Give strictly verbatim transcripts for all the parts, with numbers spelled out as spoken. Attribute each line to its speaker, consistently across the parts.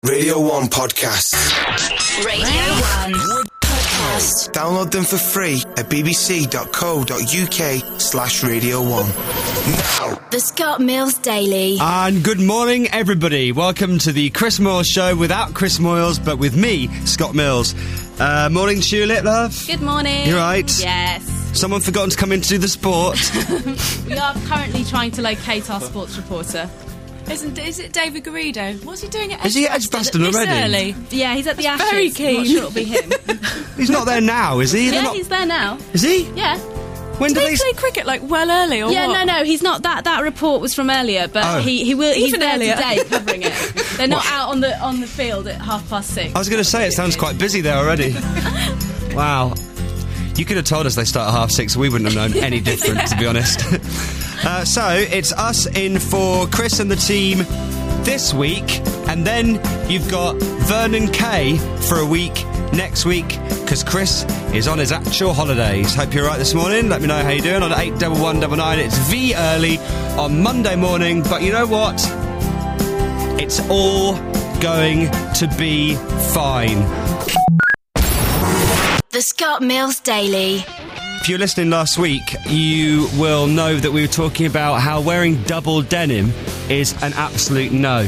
Speaker 1: Radio one Podcasts.
Speaker 2: Radio one Podcasts.
Speaker 1: Download them for free at bbc.co.uk slash Radio one. Now.
Speaker 2: The Scott Mills Daily.
Speaker 3: And good morning, everybody. Welcome to the Chris Moyles Show without Chris Moyles, but with me, Scott Mills. Uh, morning, Tulip, love.
Speaker 4: Good morning.
Speaker 3: You right?
Speaker 4: Yes.
Speaker 3: Someone forgotten to come in to do the sport.
Speaker 4: We are currently trying to locate our sports reporter.
Speaker 5: Isn't is it David Garrido? What's he doing at
Speaker 3: Is he at Edgbaston
Speaker 5: this
Speaker 3: already?
Speaker 5: early?
Speaker 4: Yeah, he's at the Ashes.
Speaker 5: very keen.
Speaker 4: I'm not sure it'll be him.
Speaker 3: He's not there now, is he? They're
Speaker 4: Yeah,
Speaker 3: not...
Speaker 4: he's there now.
Speaker 3: Is he?
Speaker 4: Yeah.
Speaker 3: When
Speaker 5: Do
Speaker 3: do
Speaker 5: they play cricket like well early or
Speaker 4: Yeah,
Speaker 5: what?
Speaker 4: no, no, he's not. That that report was from earlier, but
Speaker 3: Oh.
Speaker 4: he he will. He's
Speaker 5: Even
Speaker 4: there
Speaker 5: earlier.
Speaker 4: today covering it. They're not out on the on the field at half past six.
Speaker 3: I was going to say, it sounds quite busy there already. Wow. You could have told us they start at half six, we wouldn't have known any different, to be honest. uh, so, it's us in for Chris and the team this week, and then you've got Vernon Kay for a week next week, because Chris is on his actual holidays. Hope you're right this morning. Let me know how you're doing on eight one one nine nine. It's V early on Monday morning, but you know what? It's all going to be fine.
Speaker 2: The Scott Mills Daily.
Speaker 3: If you were listening last week, you will know that we were talking about how wearing double denim is an absolute no.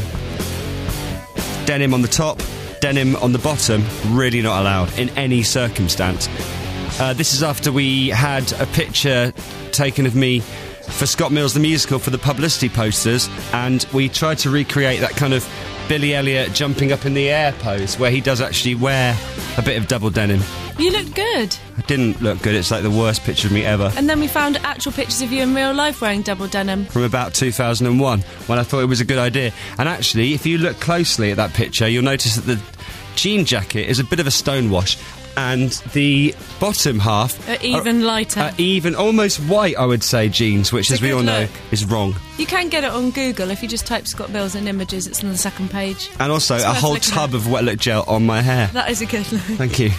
Speaker 3: Denim on the top, denim on the bottom, really not allowed in any circumstance. Uh, this is after we had a picture taken of me for Scott Mills the Musical for the publicity posters, and we tried to recreate that kind of Billy Elliot jumping up in the air pose where he does actually wear a bit of double denim.
Speaker 5: You looked good.
Speaker 3: It didn't look good. It's like the worst picture of me ever.
Speaker 5: And then we found actual pictures of you in real life wearing double denim.
Speaker 3: From about two thousand one, when I thought it was a good idea. And actually, if you look closely at that picture, you'll notice that the jean jacket is a bit of a stonewash, and the bottom half
Speaker 5: Are even lighter.
Speaker 3: are even, almost white, I would say, jeans, which,
Speaker 5: It's
Speaker 3: as
Speaker 5: a
Speaker 3: we
Speaker 5: good
Speaker 3: all know,
Speaker 5: look.
Speaker 3: is wrong.
Speaker 5: You can get it on Google if you just type Scott Mills in images. It's on the second page.
Speaker 3: And also,
Speaker 5: It's
Speaker 3: a
Speaker 5: worth
Speaker 3: whole
Speaker 5: looking
Speaker 3: tub
Speaker 5: at.
Speaker 3: of wet look gel on my hair.
Speaker 5: That is a good look.
Speaker 3: Thank you.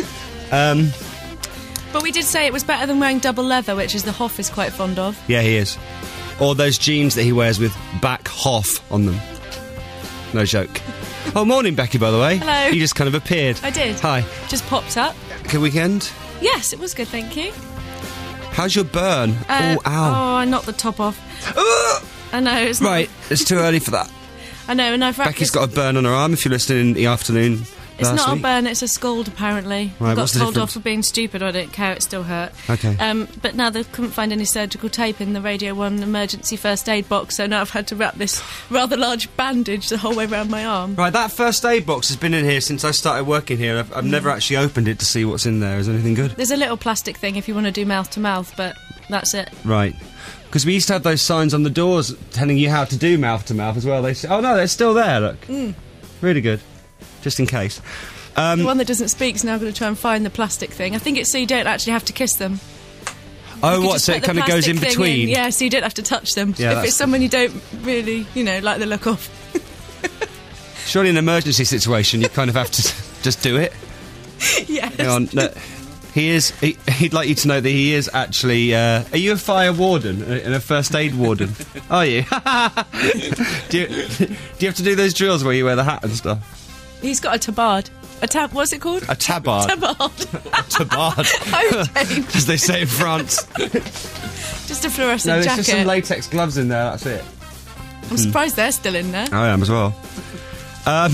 Speaker 3: um,
Speaker 5: But we did say it was better than wearing double leather, which is the Hoff is quite fond of.
Speaker 3: yeah, he is. Or those jeans that he wears with back Hoff on them. No joke. Oh, morning, Becky, by the way.
Speaker 5: Hello.
Speaker 3: You just kind of appeared.
Speaker 5: I did.
Speaker 3: Hi.
Speaker 5: Just popped up.
Speaker 3: Good weekend?
Speaker 5: Yes, it was good, thank you.
Speaker 3: How's your burn?
Speaker 5: Uh,
Speaker 3: oh, ow.
Speaker 5: Oh, I knocked the top off. I know, it's not...
Speaker 3: Right, it's too early for that.
Speaker 5: I know, and I've wrapped
Speaker 3: Becky's
Speaker 5: this-
Speaker 3: got a burn on her arm if you're listening in the afternoon.
Speaker 5: It's
Speaker 3: last
Speaker 5: not
Speaker 3: week.
Speaker 5: a burn, it's a scald, apparently.
Speaker 3: Right,
Speaker 5: I got
Speaker 3: what's the
Speaker 5: told
Speaker 3: difference?
Speaker 5: off for being stupid, I don't care, it still hurt.
Speaker 3: Okay.
Speaker 5: Um, but now they couldn't find any surgical tape in the Radio one emergency first aid box, so now I've had to wrap this rather large bandage the whole way around my arm.
Speaker 3: Right, that first aid box has been in here since I started working here. I've, I've never actually opened it to see what's in there. Is anything good?
Speaker 5: There's a little plastic thing if you want to do mouth to mouth, but that's it.
Speaker 3: Right. Because we used to have those signs on the doors telling you how to do mouth to mouth as well. They say, oh no, they're still there, look.
Speaker 5: Mm.
Speaker 3: Really good. Just in case. Um,
Speaker 5: The one that doesn't speak is now going to try and find the plastic thing. I think it's so you don't actually have to kiss them.
Speaker 3: oh,
Speaker 5: You
Speaker 3: what?
Speaker 5: just
Speaker 3: So
Speaker 5: put
Speaker 3: it
Speaker 5: the
Speaker 3: kind of goes
Speaker 5: plastic
Speaker 3: in
Speaker 5: thing
Speaker 3: between?
Speaker 5: Yeah, so you don't have to touch them.
Speaker 3: Yeah,
Speaker 5: if
Speaker 3: that's-
Speaker 5: it's someone you don't really, you know, like the look of.
Speaker 3: Surely in an emergency situation, you kind of have to just do it.
Speaker 5: Yes.
Speaker 3: Hang on. No, he is. He, he'd like you to know that he is actually. Uh, are you a fire warden and a first aid warden? Are you? do you? Do you have to do those drills where you wear the hat and stuff?
Speaker 5: He's got a tabard. A tab, what's it called?
Speaker 3: A tabard.
Speaker 5: Tabard.
Speaker 3: Tabard.
Speaker 5: Oh, James.
Speaker 3: As they say in France.
Speaker 5: Just a fluorescent
Speaker 3: No, there's
Speaker 5: jacket.
Speaker 3: just some latex gloves in there. That's it.
Speaker 5: I'm surprised they're still in there.
Speaker 3: I am as well. Um.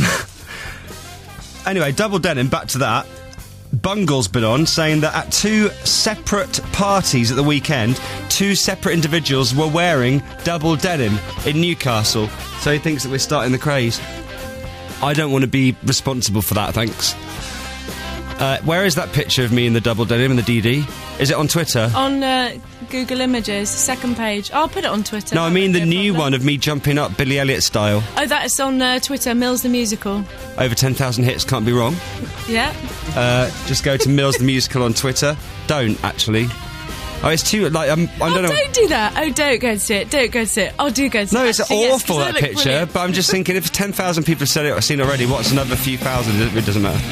Speaker 3: Anyway, double denim. Back to that. Bungle's been on saying that at two separate parties at the weekend, two separate individuals were wearing double denim in Newcastle. So he thinks that we're starting the craze. I don't want to be responsible for that, thanks. Uh, where is that picture of me in the double denim in the D D? Is it on Twitter?
Speaker 5: On uh, Google Images, second page. I'll put it on Twitter.
Speaker 3: No, I
Speaker 5: That
Speaker 3: mean
Speaker 5: won't
Speaker 3: the
Speaker 5: be a
Speaker 3: new
Speaker 5: problem.
Speaker 3: one of me jumping up Billy Elliot style.
Speaker 5: Oh, that is on uh, Twitter, Mills the Musical.
Speaker 3: Over ten thousand hits, can't be wrong.
Speaker 5: Yeah.
Speaker 3: Uh, just go to Mills the Musical on Twitter. Don't, actually. Oh, it's too, like, um, I
Speaker 5: Oh,
Speaker 3: don't know.
Speaker 5: don't do that. Oh, don't go and see it. Don't go and see it. Oh, do go and see
Speaker 3: No,
Speaker 5: it.
Speaker 3: it's
Speaker 5: Actually, yes,
Speaker 3: awful,
Speaker 5: 'cause I
Speaker 3: that
Speaker 5: look
Speaker 3: picture,
Speaker 5: brilliant.
Speaker 3: but I'm just thinking if ten thousand people have said it or seen it already, what's another few thousand? It doesn't matter.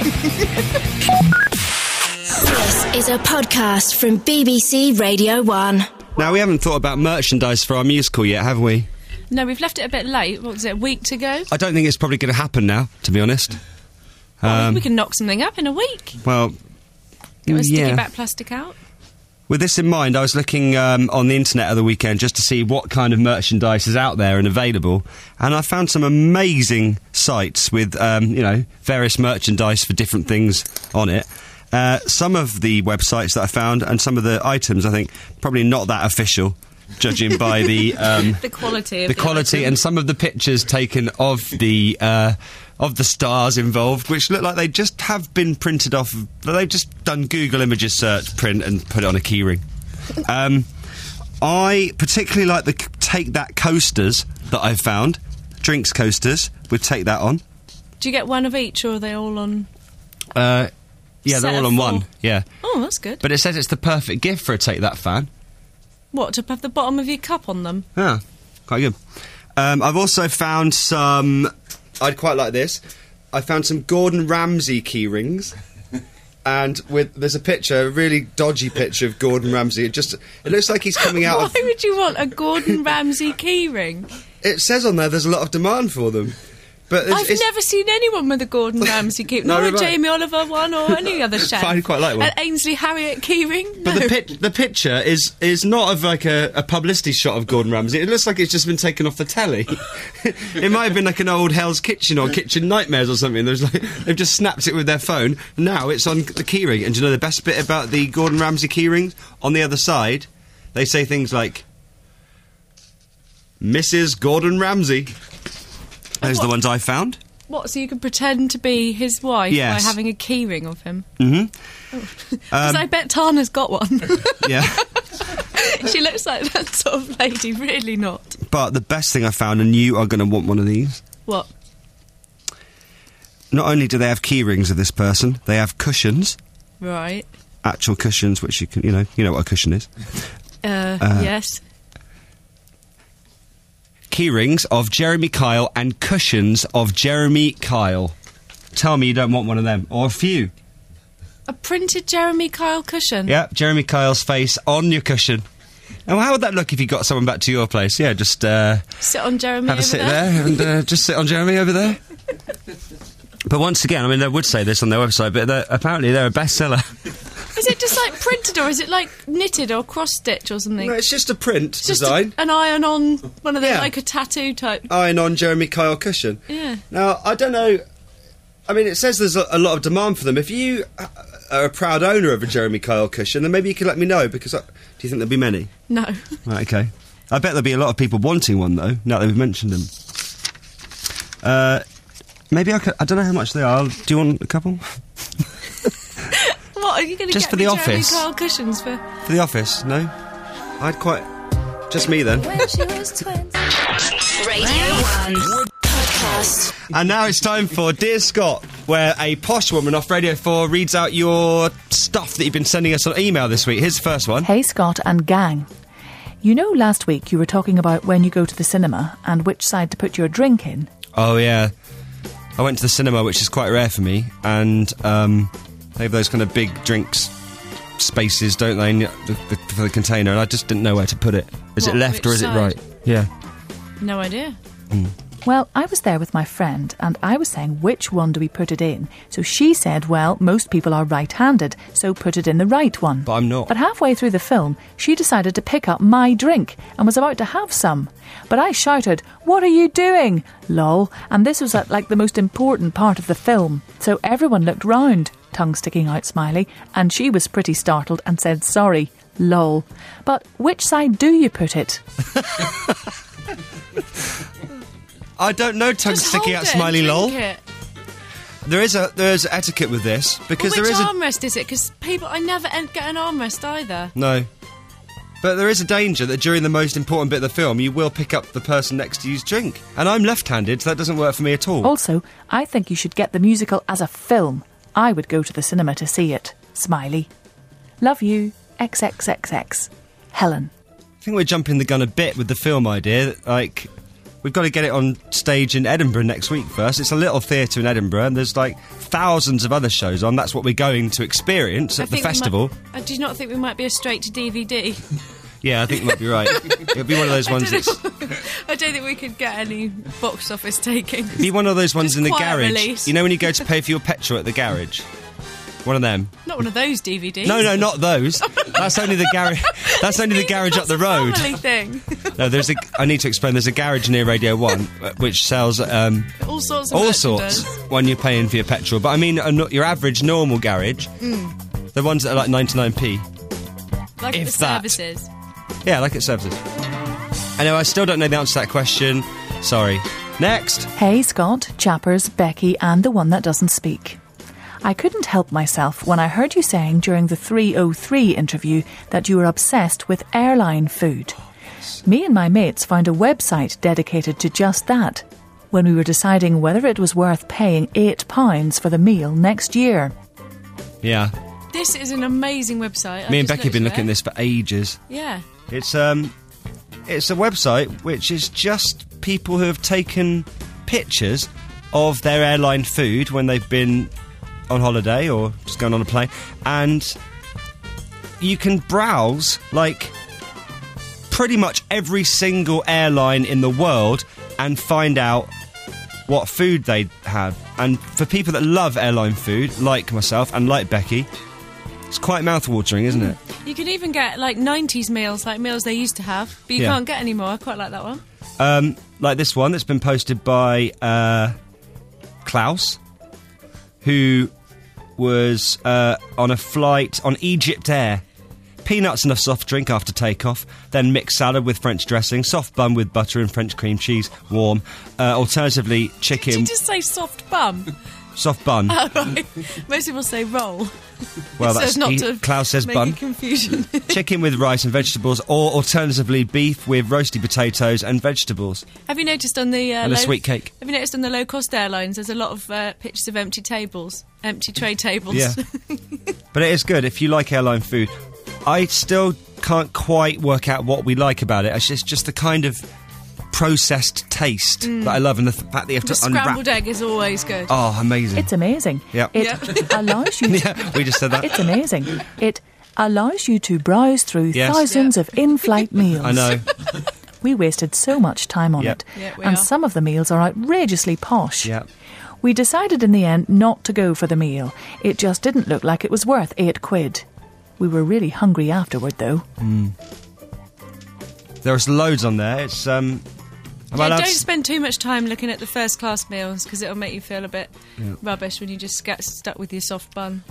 Speaker 2: This is a podcast from B B C Radio one.
Speaker 3: Now, we haven't thought about merchandise for our musical yet, have we?
Speaker 5: No, we've left it a bit late. What was it, a week to go?
Speaker 3: I don't think it's probably going to happen now, to be honest.
Speaker 5: Well,
Speaker 3: Um,
Speaker 5: we can knock something up in a week.
Speaker 3: well,
Speaker 5: Get a sticky
Speaker 3: yeah.
Speaker 5: back plastic out.
Speaker 3: With this in mind, I was looking um, on the internet of the weekend just to see what kind of merchandise is out there and available, and I found some amazing sites with, um, you know, various merchandise for different things on it. Uh, some of the websites that I found and some of the items, I think, probably not that official, judging by the um,
Speaker 5: The quality of
Speaker 3: the
Speaker 5: the
Speaker 3: quality
Speaker 5: item.
Speaker 3: and some of the pictures taken of the uh, of the stars involved, which look like they just have been printed off. They've just done Google Images search print and put it on a keyring. Um, I particularly like the c- Take That coasters that I've found, drinks coasters with Take That on.
Speaker 5: Do you get one of each, or are they all on...
Speaker 3: Uh, yeah,
Speaker 5: Set
Speaker 3: they're all
Speaker 5: of
Speaker 3: on
Speaker 5: four.
Speaker 3: one. Yeah,
Speaker 5: Oh, that's good.
Speaker 3: but it says it's the perfect gift for a Take That fan.
Speaker 5: What, to have the bottom of your cup on them?
Speaker 3: Ah, quite good. Um, I've also found some... I'd quite like this. I found some Gordon Ramsay key rings. And with there's a picture, a really dodgy picture of Gordon Ramsay. It just... It looks like he's coming out
Speaker 5: Why
Speaker 3: of...
Speaker 5: would you want a Gordon Ramsay keyring?
Speaker 3: It says on there there's a lot of demand for them. But it's,
Speaker 5: I've
Speaker 3: it's,
Speaker 5: never seen anyone with a Gordon Ramsay keyring.
Speaker 3: No,
Speaker 5: Nor a
Speaker 3: right.
Speaker 5: Jamie Oliver one or any other chef.
Speaker 3: I quite like one.
Speaker 5: An Ainsley Harriott keyring?
Speaker 3: But
Speaker 5: No.
Speaker 3: the pit, the picture is is not of like a, a publicity shot of Gordon Ramsay. It looks like it's just been taken off the telly. It might have been like an old Hell's Kitchen or Kitchen Nightmares or something. There's like they've just snapped it with their phone. Now it's on the keyring. And do you know the best bit about the Gordon Ramsay keyrings? On the other side, they say things like Missus Gordon Ramsay. Those are the
Speaker 5: what-
Speaker 3: ones I found.
Speaker 5: What, so you can pretend to be his wife
Speaker 3: Yes.
Speaker 5: by having a keyring of him?
Speaker 3: Mm-hmm.
Speaker 5: Because I bet Tana's got one.
Speaker 3: Yeah.
Speaker 5: She looks like that sort of lady, really not.
Speaker 3: But the best thing I found, and you are going to want one of these.
Speaker 5: What?
Speaker 3: Not only do they have key rings of this person, they have cushions,
Speaker 5: Right.
Speaker 3: actual cushions, which you can, you know, you know what a cushion is.
Speaker 5: Uh,
Speaker 3: Uh,
Speaker 5: yes.
Speaker 3: Key rings of Jeremy Kyle and cushions of Jeremy Kyle. Tell me you don't want one of them, or a few.
Speaker 5: A printed Jeremy Kyle cushion?
Speaker 3: Yeah, Jeremy Kyle's face on your cushion. And how would that look if you got someone back to your place? Yeah, just uh,
Speaker 5: Sit on Jeremy
Speaker 3: have a
Speaker 5: over
Speaker 3: sit
Speaker 5: there.
Speaker 3: there, and uh, just sit on Jeremy over there. But once again, I mean, they would say this on their website, but they're, apparently they're a bestseller.
Speaker 5: Is it just like printed, or is it like knitted or cross-stitch or something?
Speaker 3: No, it's just a print
Speaker 5: It's just
Speaker 3: design.
Speaker 5: a, an iron-on, one of the,
Speaker 3: Yeah.
Speaker 5: like a tattoo type.
Speaker 3: Iron on Jeremy Kyle cushion.
Speaker 5: Yeah.
Speaker 3: Now, I don't know. I mean, it says there's a, a lot of demand for them. If you uh, are a proud owner of a Jeremy Kyle cushion, then maybe you can let me know, because I, do you think there'll be many?
Speaker 5: No.
Speaker 3: Right, okay. I bet there'll be a lot of people wanting one, though, now that we've mentioned them. Uh, maybe I could... I don't know how much they are. Do you want a couple?
Speaker 5: What, are you going to
Speaker 3: Just
Speaker 5: get
Speaker 3: for
Speaker 5: me
Speaker 3: the
Speaker 5: Jeremy
Speaker 3: office.
Speaker 5: Kyle cushions for...
Speaker 3: For the office? No? I'd quite... Just me, then.
Speaker 2: Radio one podcast.
Speaker 3: And now it's time for Dear Scott, where a posh woman off Radio four reads out your stuff that you've been sending us on email this week. Here's the first one.
Speaker 6: Hey Scott and gang. You know last week you were talking about when you go to the cinema and which side to put your drink in.
Speaker 3: Oh, yeah. I went to the cinema, which is quite rare for me, and um, they have those kind of big drinks spaces, don't they, in the, the, for the container, and I just didn't know where to put it. Is
Speaker 5: What,
Speaker 3: it left or
Speaker 5: which
Speaker 3: is
Speaker 5: side?
Speaker 3: it right? Yeah.
Speaker 5: No idea.
Speaker 6: Well, I was there with my friend and I was saying which one do we put it in. So she said, well, most people are right-handed, so put it in the right one.
Speaker 3: But I'm not.
Speaker 6: But halfway through the film, she decided to pick up my drink and was about to have some. But I shouted, "What are you doing?" Lol. And this was at like the most important part of the film. So everyone looked round, tongue sticking out smiley, and she was pretty startled and said sorry. Lol. But which side do you put it?
Speaker 3: I don't know, tongue
Speaker 5: Just
Speaker 3: sticking
Speaker 5: hold
Speaker 3: out
Speaker 5: it and
Speaker 3: smiley
Speaker 5: drink
Speaker 3: lol.
Speaker 5: it.
Speaker 3: There is a there is etiquette with this, because
Speaker 5: Well, which
Speaker 3: there is a...
Speaker 5: armrest is it? Because people, I never en- get an armrest either.
Speaker 3: No. But there is a danger that during the most important bit of the film, you will pick up the person next to you's drink. And I'm left-handed, so that doesn't work for me at all.
Speaker 6: Also, I think you should get the musical as a film. I would go to the cinema to see it. Smiley. Love you. X X X X. Helen.
Speaker 3: I think we're jumping the gun a bit with the film idea. Like, we've got to get it on stage in Edinburgh next week first. It's a little theatre in Edinburgh, and there's like thousands of other shows on. That's what we're going to experience
Speaker 5: I
Speaker 3: at the
Speaker 5: think we
Speaker 3: festival.
Speaker 5: Might, uh, do you not think we might be a straight to D V D?
Speaker 3: Yeah, I think you might be right. It'll be one of those ones that's...
Speaker 5: I don't think we could get any box office taking.
Speaker 3: It'll be one of those ones
Speaker 5: Just
Speaker 3: in the
Speaker 5: quiet
Speaker 3: garage.
Speaker 5: release.
Speaker 3: You know when you go to pay for your petrol at the garage? One of them.
Speaker 5: Not one of those D V Ds.
Speaker 3: No, no, not those. That's only the garage. That's only the garage up the road.
Speaker 5: Family thing.
Speaker 3: No, there's a. I need to explain. There's a garage near Radio One uh, which sells um,
Speaker 5: All sorts of
Speaker 3: all
Speaker 5: merchandise.
Speaker 3: sorts when you're paying for your petrol. But I mean, a, no- your average normal garage,
Speaker 5: Mm.
Speaker 3: the ones that are like ninety-nine p.
Speaker 5: Like
Speaker 3: if
Speaker 5: the
Speaker 3: that.
Speaker 5: services.
Speaker 3: Yeah, like it services. I know. I still don't know the answer to that question. Sorry. Next.
Speaker 6: Hey, Scott, Chappers, Becky, and the one that doesn't speak. I couldn't help myself when I heard you saying during the three oh three interview that you were obsessed with airline food. Me and my mates found a website dedicated to just that when we were deciding whether it was worth paying eight pounds for the meal next year.
Speaker 3: Yeah.
Speaker 5: This is an amazing website.
Speaker 3: Me
Speaker 5: I
Speaker 3: and
Speaker 5: just
Speaker 3: Becky have been
Speaker 5: looked
Speaker 3: looking at
Speaker 5: at
Speaker 3: this for ages.
Speaker 5: it. Yeah.
Speaker 3: It's um, it's a website which is just people who have taken pictures of their airline food when they've been on holiday or just going on a plane, and you can browse like pretty much every single airline in the world and find out what food they have. And for people that love airline food, like myself and like Becky, it's quite mouth-watering, isn't it?
Speaker 5: You can even get like nineties meals, like meals they used to have, but you
Speaker 3: Yeah.
Speaker 5: can't get anymore. I quite like that one.
Speaker 3: Um, like this one that's been posted by uh, Klaus, who was uh, on a flight on Egypt Air. Peanuts and a soft drink after takeoff, then mixed salad with French dressing, soft bun with butter and French cream cheese, warm. Uh, alternatively,
Speaker 5: Did
Speaker 3: chicken,
Speaker 5: you just say soft bum?
Speaker 3: soft bun.
Speaker 5: Oh, right. Most people say roll.
Speaker 3: Well,
Speaker 5: so
Speaker 3: that's
Speaker 5: as not
Speaker 3: he-
Speaker 5: to
Speaker 3: Klaus says
Speaker 5: make
Speaker 3: bun.
Speaker 5: a confusion.
Speaker 3: Chicken with rice and vegetables, or alternatively, beef with roasty potatoes and vegetables,
Speaker 5: Have you noticed on the uh,
Speaker 3: and a
Speaker 5: low,
Speaker 3: sweet cake.
Speaker 5: Have you noticed on the low cost airlines? There's a lot of uh, pictures of empty tables, empty tray tables.
Speaker 3: Yeah. But it is good if you like airline food. I still can't quite work out what we like about it. It's just, just the kind of processed taste that I love, and the th- fact that you have
Speaker 5: the
Speaker 3: to unwrap.
Speaker 5: scrambled egg is always good.
Speaker 3: Oh, amazing!
Speaker 6: It's amazing.
Speaker 3: Yep.
Speaker 6: It
Speaker 5: Yep.
Speaker 6: allows you...
Speaker 3: Yeah, we just said that.
Speaker 6: It's amazing. It allows you to browse through
Speaker 3: Yes.
Speaker 6: thousands of in-flight meals.
Speaker 3: I know.
Speaker 6: We wasted so much time on
Speaker 3: Yep.
Speaker 6: it.
Speaker 5: Yeah, we
Speaker 6: and
Speaker 5: are.
Speaker 6: some of the meals are outrageously posh.
Speaker 3: Yeah.
Speaker 6: We decided in the end not to go for the meal. It just didn't look like it was worth eight quid. We were really hungry afterward, though.
Speaker 3: There's loads on there. It's um. am I
Speaker 5: Yeah,
Speaker 3: allowed
Speaker 5: don't
Speaker 3: to s-
Speaker 5: spend too much time looking at the first class meals because it'll make you feel a bit rubbish when you just get stuck with your soft bun.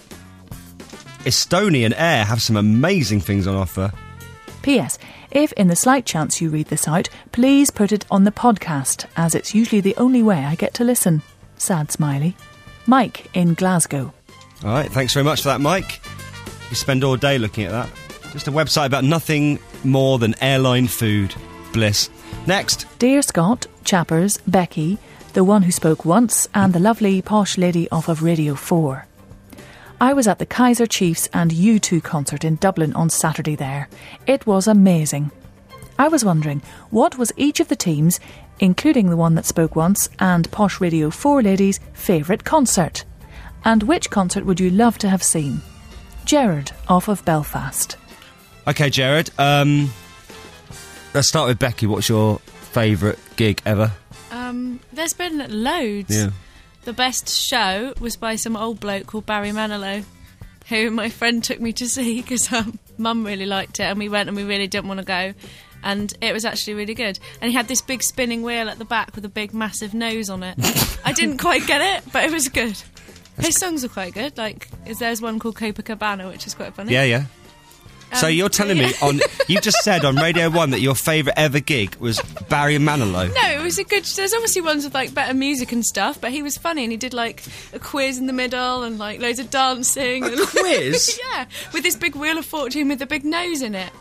Speaker 3: Estonia and Air have some amazing things on offer.
Speaker 6: P S. If in the slight chance you read this out, please put it on the podcast, as it's usually the only way I get to listen. Sad smiley. Mike in Glasgow.
Speaker 3: All right, thanks very much for that, Mike. You spend all day looking at that. Just a website about nothing more than airline food. Bliss. Next.
Speaker 6: Dear Scott, Chappers, Becky, the one who spoke once, and the lovely posh lady off of Radio four. I was at the Kaiser Chiefs and U two concert in Dublin on Saturday there. It was amazing. I was wondering, what was each of the teams, including the one that spoke once and posh Radio four ladies' favourite concert? And which concert would you love to have seen? Gerard, off of Belfast.
Speaker 3: Okay, Jared. Um, let's start with Becky. What's your favourite gig ever?
Speaker 5: Um, there's been loads. The best show was by some old bloke called Barry Manilow, who my friend took me to see because um, Mum really liked it, and we went and we really didn't want to go, and it was actually really good. And he had this big spinning wheel at the back with a big massive nose on it. I didn't quite get it, but it was good. His songs are quite good. Like, is there's one called Copacabana, which is quite funny.
Speaker 3: Yeah, yeah. so
Speaker 5: Um,
Speaker 3: you're telling me on you just said on Radio One that your favourite ever gig was Barry Manilow.
Speaker 5: No, it was a good. There's obviously ones with like better music and stuff, but he was funny and he did like a quiz in the middle and like loads of dancing.
Speaker 3: A
Speaker 5: and
Speaker 3: quiz?
Speaker 5: Yeah, with this big wheel of fortune with the big nose in it.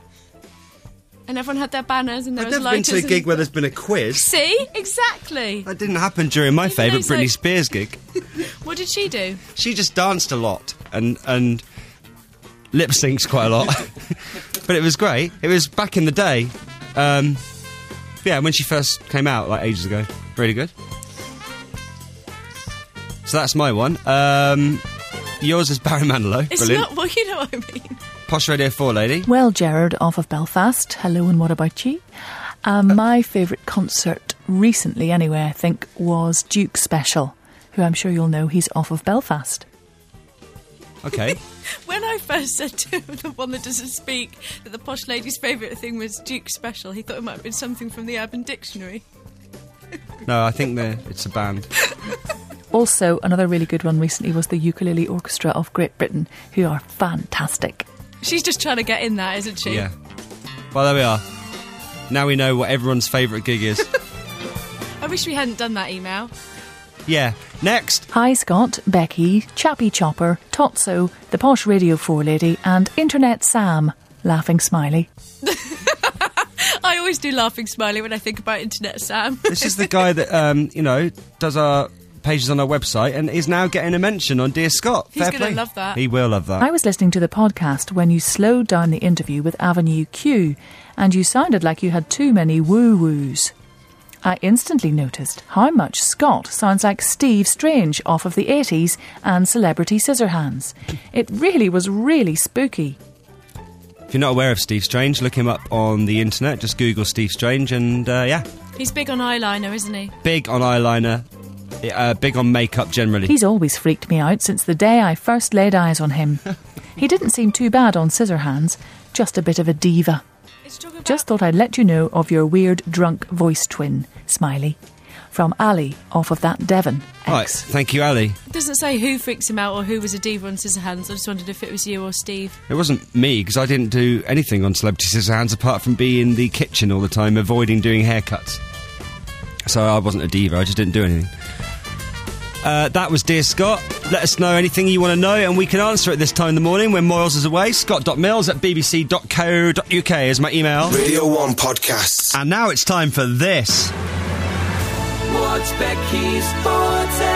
Speaker 5: And everyone had their banners and there
Speaker 3: I've
Speaker 5: was
Speaker 3: never been
Speaker 5: lighters.
Speaker 3: to a
Speaker 5: and-
Speaker 3: gig where there's been a quiz.
Speaker 5: See, exactly.
Speaker 3: That didn't happen during my
Speaker 5: Even
Speaker 3: favourite
Speaker 5: those,
Speaker 3: Britney
Speaker 5: like-
Speaker 3: Spears gig.
Speaker 5: What did she do?
Speaker 3: She just danced a lot and and lip syncs quite a lot. But it was great. It was back in the day. Um, yeah, when she first came out, like ages ago. Really good. So that's my one. Um, yours is Barry Manilow.
Speaker 5: It's
Speaker 3: Brilliant.
Speaker 5: not. Well, you know what I mean.
Speaker 3: Posh Radio four lady.
Speaker 6: Well, Gerard, off of Belfast. Hello, and what about you? Um, my favourite concert recently, anyway, I think, was Duke Special, who I'm sure you'll know he's off of Belfast.
Speaker 3: Okay.
Speaker 5: When I first said to the one that doesn't speak that the posh lady's favourite thing was Duke Special, he thought it might have been something from the Urban Dictionary.
Speaker 3: No, I think they're- it's a band.
Speaker 6: Also, another really good one recently was the Ukulele Orchestra of Great Britain, who are fantastic.
Speaker 5: She's just trying to get in that, isn't she?
Speaker 3: Yeah. Well, there we are. Now we know what everyone's favourite gig is.
Speaker 5: I wish we hadn't done that email.
Speaker 3: Yeah. Next.
Speaker 6: Hi, Scott, Becky, Chappy Chopper, Totso, the Posh Radio four lady, and Internet Sam, laughing smiley.
Speaker 5: I always do laughing smiley when I think about Internet Sam.
Speaker 3: This is the guy that, um, you know, does our pages on our website and is now getting a mention on Dear Scott.
Speaker 5: He's
Speaker 3: Fair
Speaker 5: gonna
Speaker 3: play.
Speaker 5: love that.
Speaker 3: He will love that.
Speaker 6: I was listening to the podcast when you slowed down the interview with Avenue Q, and you sounded like you had too many woo-woos. I instantly noticed how much Scott sounds like Steve Strange off of the eighties and Celebrity Scissorhands. It really was really spooky.
Speaker 3: If you're not aware of Steve Strange, look him up on the internet. Just Google Steve Strange and, uh, yeah.
Speaker 5: He's big on eyeliner, isn't he?
Speaker 3: Big on eyeliner, uh, big on makeup generally.
Speaker 6: He's always freaked me out since the day I first laid eyes on him. He didn't seem too bad on Scissorhands, just a bit of a diva.
Speaker 5: It's talking about...
Speaker 6: Just thought I'd let you know of your weird drunk voice twin, Smiley. From Ali, off of that Devon
Speaker 3: Right,
Speaker 6: X.
Speaker 3: thank you, Ali.
Speaker 5: It doesn't say who freaks him out or who was a diva on Scissorhands. I just wondered if it was you or Steve.
Speaker 3: It wasn't me, because I didn't do anything on Celebrity Scissorhands apart from be in the kitchen all the time, avoiding doing haircuts. So I wasn't a diva, I just didn't do anything. Uh, that was Dear Scott. Let us know anything you want to know, and we can answer it this time in the morning when Moyles is away. Scott.mills at b b c dot co dot u k is my email.
Speaker 1: Radio one podcasts.
Speaker 3: And now it's time for this.
Speaker 7: What's Becky's forte?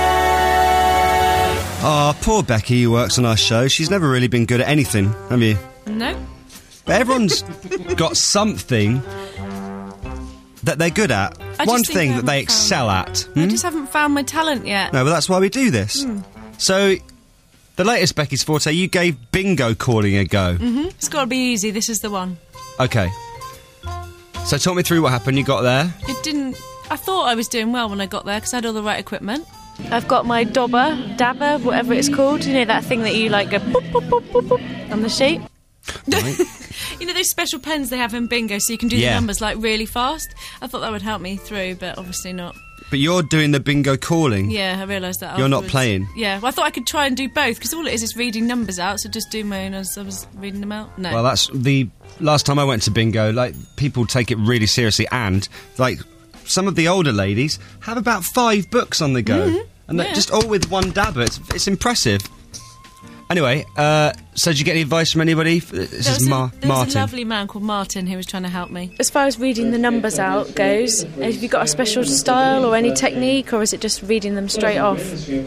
Speaker 3: Ah, poor Becky who works on our show. She's never really been good at anything, have you?
Speaker 5: No.
Speaker 3: But everyone's got something that they're good at.
Speaker 5: I just
Speaker 3: One
Speaker 5: think
Speaker 3: thing
Speaker 5: I
Speaker 3: that they
Speaker 5: haven't
Speaker 3: excel at.
Speaker 5: I
Speaker 3: Hmm?
Speaker 5: just haven't found my talent yet.
Speaker 3: No, but that's why we do this. So, the latest Becky's Forte, you gave bingo calling a go.
Speaker 5: Hmm? It's got to be easy. This is the one.
Speaker 3: Okay. So talk me through what happened. You got there.
Speaker 5: It didn't... I thought I was doing well when I got there because I had all the right equipment. I've got my dobber, dabber, whatever it's called. You know that thing that you like go boop, boop, boop, boop, boop on the sheet?
Speaker 3: Right.
Speaker 5: You know those special pens they have in bingo so you can do
Speaker 3: Yeah.
Speaker 5: the numbers like really fast? I thought that would help me through, but obviously not.
Speaker 3: But you're doing the bingo calling.
Speaker 5: Yeah, I realised that
Speaker 3: You're not
Speaker 5: afterwards.
Speaker 3: playing?
Speaker 5: Yeah, well, I thought I could try and do both because all it is is reading numbers out, so just do my own as I was reading them out. No.
Speaker 3: Well, that's the last time I went to bingo. Like, people take it really seriously, and like some of the older ladies have about five books on the go, and they're
Speaker 5: yeah.
Speaker 3: just all with one dabber. It's, it's impressive. Anyway, uh, so did you get any advice from anybody? This
Speaker 5: There
Speaker 3: is
Speaker 5: was,
Speaker 3: Mar-
Speaker 5: a, there was
Speaker 3: Martin.
Speaker 5: a lovely man called Martin who was trying to help me.
Speaker 8: As far as reading the numbers out goes, have you got a special style or any technique, or is it just reading them straight off?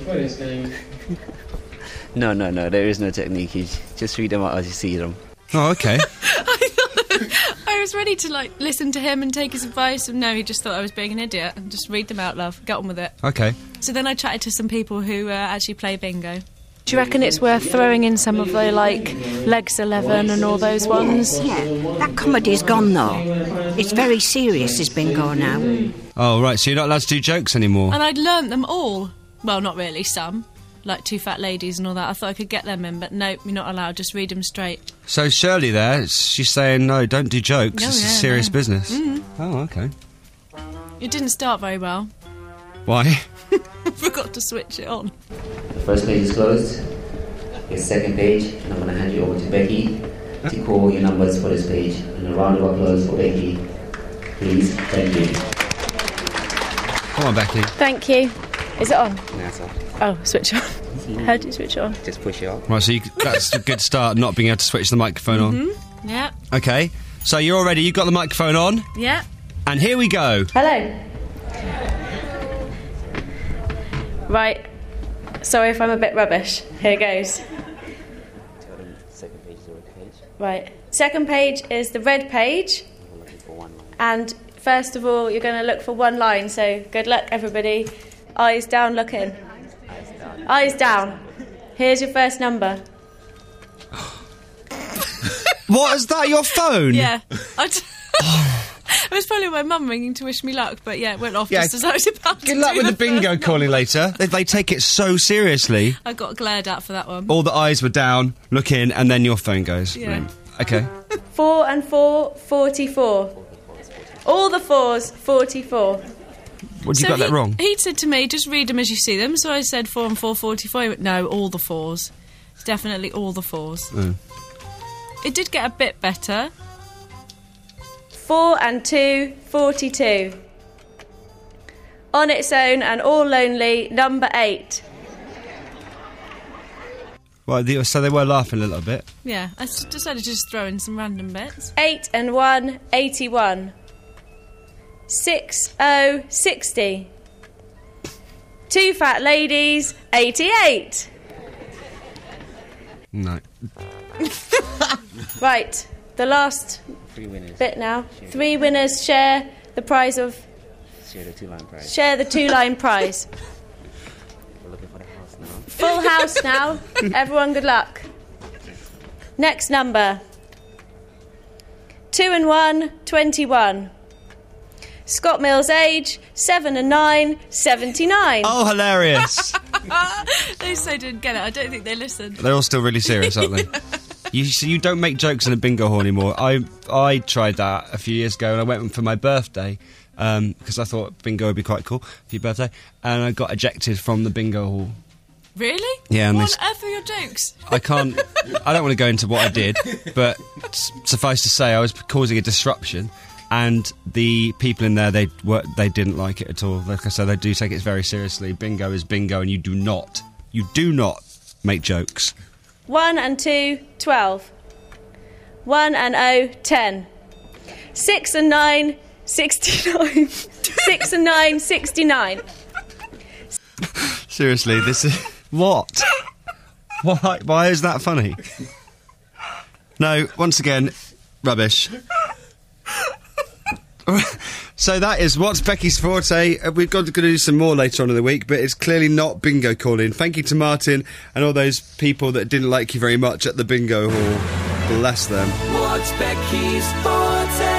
Speaker 9: No, no, no, there is no technique. You just read them out as you see them.
Speaker 3: Oh, okay.
Speaker 5: I was ready to like listen to him and take his advice, and no, he just thought I was being an idiot and just read them out, love. Get on with it.
Speaker 3: Okay.
Speaker 5: So then I chatted to some people who uh, actually play bingo.
Speaker 8: Do you reckon it's worth throwing in some of the, like, Legs eleven and all those ones?
Speaker 10: Yeah, that comedy's gone though. It's very serious, this bingo now.
Speaker 3: Oh, right, so you're not allowed to do jokes anymore.
Speaker 5: And I'd learnt them all. Well, not really, some. Like Two Fat Ladies and all that. I thought I could get them in, but no, you're not allowed. Just read them straight.
Speaker 3: So Shirley there, she's saying, no, don't do jokes.
Speaker 5: Oh,
Speaker 3: It's
Speaker 5: yeah,
Speaker 3: a serious
Speaker 5: no.
Speaker 3: business.
Speaker 5: Mhm.
Speaker 3: Oh, okay.
Speaker 5: It didn't start very well.
Speaker 3: Why?
Speaker 5: I forgot to switch it on.
Speaker 9: The first page is closed. Here's the second page, and I'm going to hand you over to Becky to call your numbers for this page. And a round of applause for Becky, please. Thank you.
Speaker 3: Come on, Becky.
Speaker 8: Thank you. Is it on?
Speaker 9: That's all.
Speaker 8: Oh, switch on. How do you switch it on?
Speaker 9: Just push it up.
Speaker 3: Right, so you, that's a good start, not being able to switch the microphone on.
Speaker 5: Yeah.
Speaker 3: Okay, so you're all ready. You've got the microphone on,
Speaker 5: Yeah.
Speaker 3: and here we go.
Speaker 8: Hello. Right. Sorry if I'm a bit rubbish. Here goes.
Speaker 9: Second page is the red page.
Speaker 8: Right. Second page is the red page.
Speaker 9: We're looking for one line.
Speaker 8: And first of all, you're going to look for one line. So good luck, everybody. Eyes down, looking.
Speaker 9: Eyes down.
Speaker 8: Eyes down. Here's your first number.
Speaker 3: What is that? Your phone?
Speaker 5: Yeah. I d- It was probably my mum ringing to wish me luck, but yeah, it went off
Speaker 3: Yeah.
Speaker 5: just as I was about to
Speaker 3: Good luck
Speaker 5: do
Speaker 3: with the
Speaker 5: the
Speaker 3: bingo
Speaker 5: first
Speaker 3: calling
Speaker 5: number.
Speaker 3: later. They, they take it so seriously.
Speaker 5: I got glared at for that one.
Speaker 3: All the eyes were down, looking, and then your phone goes.
Speaker 5: Yeah.
Speaker 3: Brilliant. Okay.
Speaker 8: Four and four, forty-four. All the fours, forty-four.
Speaker 3: What, you
Speaker 5: So
Speaker 3: got that
Speaker 5: he-
Speaker 3: wrong?
Speaker 5: He'd said to me, just read them as you see them. So I said four and four, forty-four. He went, no, all the fours. It's definitely all the fours.
Speaker 3: Mm.
Speaker 5: It did get a bit better.
Speaker 8: Four and two, forty-two. On its own and all lonely, number eight.
Speaker 3: Well, the, so they were laughing a little bit.
Speaker 5: Yeah, I s- decided to just throw in some random bits.
Speaker 8: Eight and one, eighty-one. Six oh, sixty. Two fat ladies, eighty-eight.
Speaker 3: No.
Speaker 8: Right, the last
Speaker 9: Three winners.
Speaker 8: bit now. Three winners share the prize of...
Speaker 9: Share the two-line prize.
Speaker 8: Share the two-line prize.
Speaker 9: We're looking for the house now.
Speaker 8: Full house now. Everyone, good luck. Next number. Two and one, twenty-one. Scott Mills' age, seven and nine, seventy-nine.
Speaker 3: Oh, hilarious.
Speaker 5: They so didn't get it. I don't think they listened.
Speaker 3: They're all still really serious, aren't they? You, so you don't make jokes in a bingo hall anymore. I I tried that a few years ago, and I went for my birthday um, because I thought bingo would be quite cool for your birthday, and I got ejected from the bingo hall.
Speaker 5: Really?
Speaker 3: Yeah, and
Speaker 5: What
Speaker 3: this-
Speaker 5: on earth are your jokes?
Speaker 3: I can't. I don't want to go into what I did, but s- suffice to say, I was causing a disruption, and the people in there they were they didn't like it at all. Like I said, they do take it very seriously. Bingo is bingo, and you do not, you do not make jokes.
Speaker 8: One and two, twelve. One and oh, ten. Six and nine, sixty-nine. Six and nine, sixty-nine.
Speaker 3: Seriously, this is what? Why? Why is that funny? No, once again, rubbish. So that is what's Becky's forte. Uh, We've got to do some more later on in the week, but it's clearly not bingo calling. Thank you to Martin and all those people that didn't like you very much at the bingo hall. Bless them.
Speaker 7: What's Becky's forte?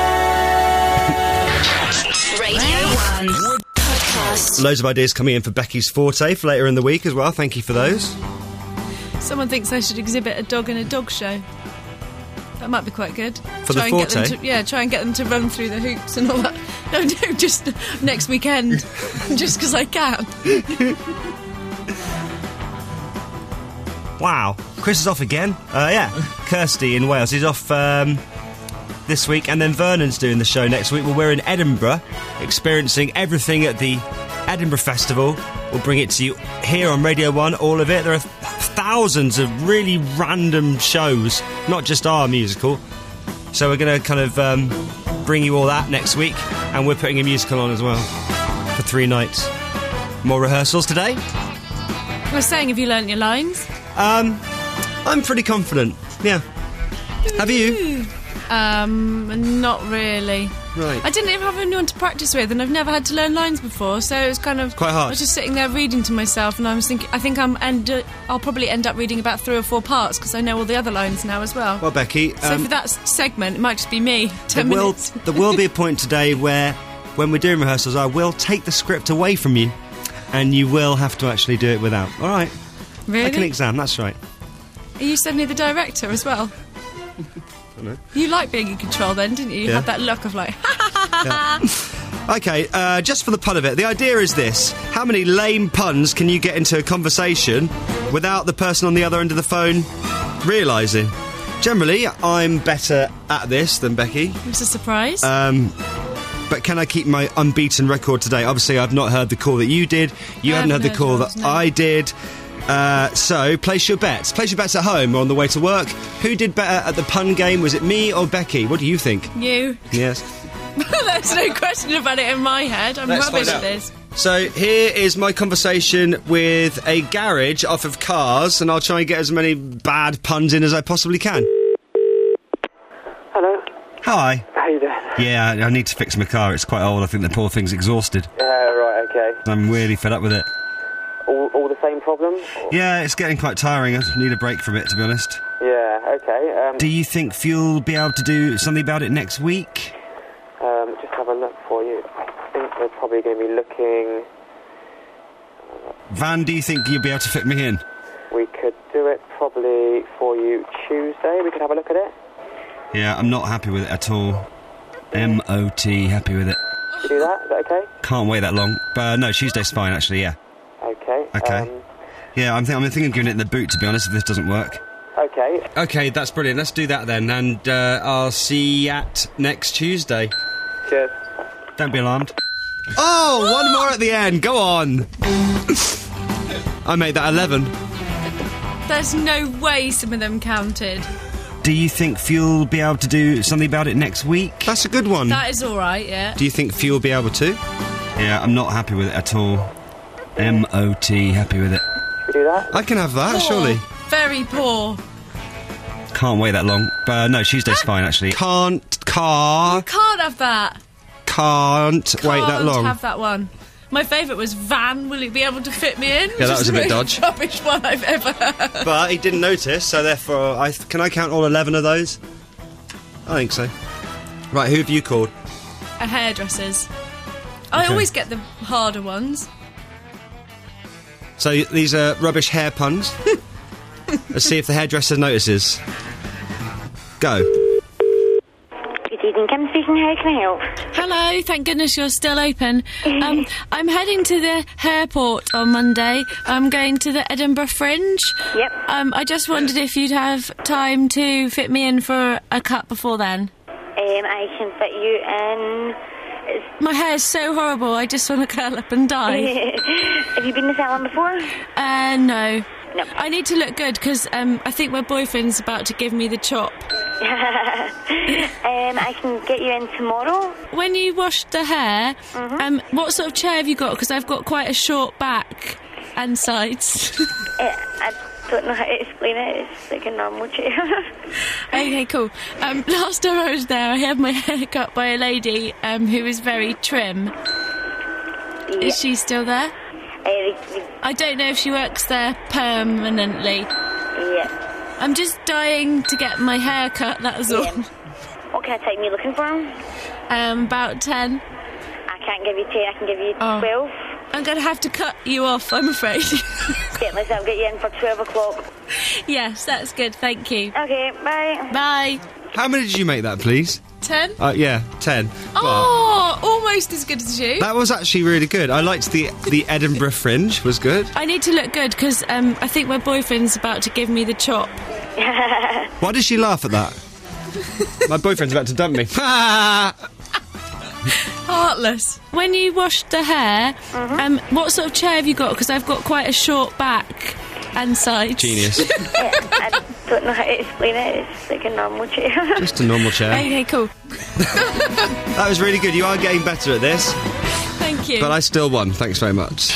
Speaker 2: Radio one podcast.
Speaker 3: Loads of ideas coming in for Becky's forte for later in the week as well. Thank you for those.
Speaker 5: Someone thinks I should exhibit a dog in a dog show. That might be quite good.
Speaker 3: For the
Speaker 5: try and get them
Speaker 3: forte?
Speaker 5: to, yeah, try and get them to run through the hoops and all that. No, no, just next weekend. Just because I can.
Speaker 3: Wow. Chris is off again. Uh, yeah. Kirsty in Wales. He's off um, this week, and then Vernon's doing the show next week. Well, we're in Edinburgh, experiencing everything at the Edinburgh Festival. We'll bring it to you here on Radio one, all of it. There are th- thousands of really random shows, not just our musical. So we're going to kind of um, bring you all that next week, and we're putting a musical on as well for three nights. More rehearsals today.
Speaker 5: I was saying, have you learnt your lines?
Speaker 3: Um, I'm pretty confident. Yeah. Have you?
Speaker 5: Um, not really.
Speaker 3: Right.
Speaker 5: I didn't even have anyone to practice with, and I've never had to learn lines before, so it was kind of
Speaker 3: Quite hard.
Speaker 5: I was just sitting there reading to myself, and I was thinking, I think I'm end, I'll probably end up reading about three or four parts because I know all the other lines now as well.
Speaker 3: Well, Becky,
Speaker 5: so
Speaker 3: um,
Speaker 5: for that s- segment, it might just be me.
Speaker 3: there
Speaker 5: Ten
Speaker 3: will,
Speaker 5: minutes.
Speaker 3: there will be a point today where, when we're doing rehearsals, I will take the script away from you, and you will have to actually do it without. All right.
Speaker 5: Really?
Speaker 3: Like an exam. That's right.
Speaker 5: Are you suddenly the director as well?
Speaker 3: I know.
Speaker 5: You liked being in control then, didn't you? You
Speaker 3: Yeah.
Speaker 5: had that look of like,
Speaker 3: Okay, uh, just for the pun of it, the idea is this. How many lame puns can you get into a conversation without the person on the other end of the phone realising? Generally, I'm better at this than Becky.
Speaker 5: it's a surprise.
Speaker 3: Um, but can I keep my unbeaten record today? Obviously, I've not heard the call that you did. You
Speaker 5: I
Speaker 3: haven't heard
Speaker 5: haven't
Speaker 3: the call
Speaker 5: heard yours,
Speaker 3: that
Speaker 5: no.
Speaker 3: I did. Uh, so, place your bets. Place your bets at home or on the way to work. Who did better at the pun game? Was it me or Becky? What do you think?
Speaker 5: you.
Speaker 3: Yes.
Speaker 5: There's no question about it in my head. I'm
Speaker 3: Let's
Speaker 5: rubbish
Speaker 3: find
Speaker 5: at
Speaker 3: out.
Speaker 5: this.
Speaker 3: So here is my conversation with a garage off of cars, and I'll try and get as many bad puns in as I possibly can.
Speaker 11: Hello.
Speaker 3: Hi.
Speaker 11: How you doing?
Speaker 3: Yeah, I I need to fix my car. It's quite old. I think the poor thing's exhausted.
Speaker 11: Uh, right, okay.
Speaker 3: I'm really fed up with it.
Speaker 11: all, all the same problem? Or?
Speaker 3: Yeah, it's getting quite tiring. I need a break from it, to be honest.
Speaker 11: Yeah, okay. Um,
Speaker 3: Do you think you'll be able to do something about it next week?
Speaker 11: Um, just have a look for you. I think we're probably going to be looking...
Speaker 3: Van, do you think you'll be able to fit me in?
Speaker 11: We could do it probably for you Tuesday. We could have a look at it.
Speaker 3: Yeah, I'm not happy with it at all. M O T, happy with it.
Speaker 11: Should we do that? Is that okay?
Speaker 3: Can't wait that long. But uh, no, Tuesday's fine, actually, yeah.
Speaker 11: Okay.
Speaker 3: Okay.
Speaker 11: Um,
Speaker 3: yeah, I'm, th- I'm thinking of giving it the boot, to be honest, if this doesn't work.
Speaker 11: okay.
Speaker 3: Okay, that's brilliant. Let's do that then, and uh, I'll see you at next Tuesday.
Speaker 11: Cheers.
Speaker 3: Don't be alarmed. Oh, one more at the end. Go on. I made that eleven.
Speaker 5: There's no way some of them counted.
Speaker 3: Do you think you'll be able to do something about it next week? That's a good one.
Speaker 5: That is all right, yeah.
Speaker 3: Do you think you'll be able to? Yeah, I'm not happy with it at all. M O T, happy with it.
Speaker 11: Should we do that?
Speaker 3: I can have that,
Speaker 5: Poor.
Speaker 3: surely.
Speaker 5: Very poor.
Speaker 3: Can't wait that long. But uh, no, Tuesday's fine, actually. Can't, car,
Speaker 5: Can't have that.
Speaker 3: can't,
Speaker 5: Can't
Speaker 3: wait that long.
Speaker 5: have that one. My favourite was Van. Will it be able to fit me in?
Speaker 3: Yeah, that was a bit
Speaker 5: Which is
Speaker 3: dodge.
Speaker 5: the most rubbish one I've ever heard.
Speaker 3: But he didn't notice, so therefore, I th- can I count all eleven of those? I think so. Right, who have you called?
Speaker 5: A hairdressers. I
Speaker 3: Okay.
Speaker 5: always get the harder ones.
Speaker 3: So y- these are rubbish hair puns. Let's see if the hairdresser notices. Go.
Speaker 12: Good evening, Kim speaking. How can I help?
Speaker 5: Hello, thank goodness you're still open. Um, I'm heading to the hairport on Monday. I'm going to the Edinburgh Fringe.
Speaker 12: Yep.
Speaker 5: Um, I just wondered if you'd have time to fit me in for a cut before then.
Speaker 12: Um, I can fit you in.
Speaker 5: My hair's so horrible, I just want to curl up and die.
Speaker 12: Have you been to salon before?
Speaker 5: Uh, no.
Speaker 12: No.
Speaker 5: I need to look good because um, I think my boyfriend's about to give me the chop.
Speaker 12: um, I can get you in tomorrow.
Speaker 5: When you wash the hair,
Speaker 12: Mm-hmm.
Speaker 5: um, what sort of chair have you got? Because I've got quite a short back and sides.
Speaker 12: uh, I don't know how to explain it. It's like a normal chair.
Speaker 5: Okay, cool. Um, last time I was there, I had my hair cut by a lady um, who was very trim.
Speaker 12: Yeah.
Speaker 5: Is she still there?
Speaker 12: Uh, the, the,
Speaker 5: I don't know if she works there permanently.
Speaker 12: yeah.
Speaker 5: I'm just dying to get my hair cut, that was all.
Speaker 12: Yeah. What kind of time are you looking for?
Speaker 5: Um, about ten.
Speaker 12: I can't give you ten. I can give you
Speaker 5: Oh.
Speaker 12: twelve.
Speaker 5: I'm going to have to cut you off, I'm afraid.
Speaker 12: Certainly, so I'll get you in for twelve o'clock.
Speaker 5: Yes, that's good, thank you.
Speaker 12: Okay, bye.
Speaker 5: Bye.
Speaker 3: How many did you make that, please?
Speaker 5: Ten?
Speaker 3: Uh, yeah, ten. Well,
Speaker 5: Oh, almost as good as you.
Speaker 3: that was actually really good. I liked the the Edinburgh Fringe. Was good.
Speaker 5: I need to look good because um, I think my boyfriend's about to give me the chop.
Speaker 3: Why did she laugh at that? My boyfriend's about to dump me.
Speaker 5: Heartless. When you wash the hair,
Speaker 12: Mm-hmm.
Speaker 5: um, what sort of chair have you got? Because I've got quite a short back and sides.
Speaker 3: Genius.
Speaker 12: uh, I don't know how to explain it. It's like a normal chair.
Speaker 3: Just a normal chair.
Speaker 5: Okay, cool.
Speaker 3: That was really good. You are getting better at this.
Speaker 5: Thank you.
Speaker 3: But I still won. Thanks very much.